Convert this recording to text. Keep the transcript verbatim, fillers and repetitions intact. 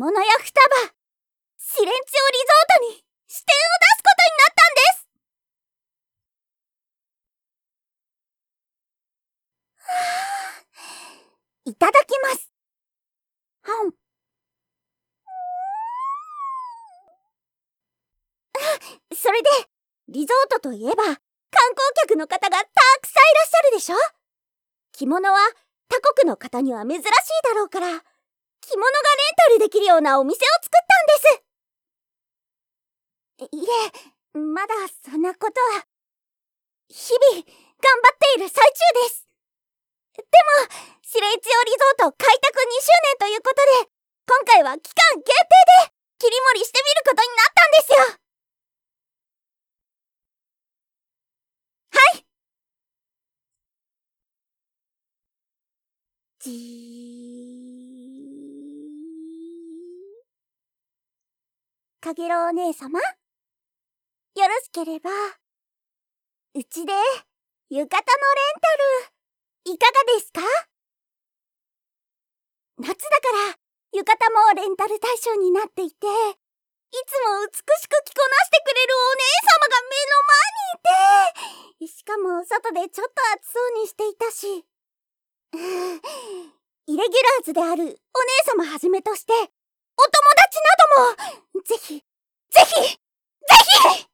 物や双葉、試練地をリゾートに支店を出すことになったんです。はあ、いただきます。はん。それで、リゾートといえば、観光客の方がたくさんいらっしゃるでしょ。着物は他国の方には珍しいだろうから、着物がレンタルできるようなお店を作ったんです。いえ、まだそんなことは。日々、頑張っている最中です。でも、試練地をリゾート開拓にしゅうねんということで、今回は期間限定で切り盛りしてみることになったんですよ。はい。じー。かげろうお姉様、よろしければ、うちで浴衣のレンタル、いかがですか？夏だから浴衣もレンタル対象になっていて、いつも美しく着こなしてくれるお姉様が目の前にいて、しかも外でちょっと暑そうにしていたし、イレギュラーズであるお姉様はじめとして、お友達などもぜひぜひぜひ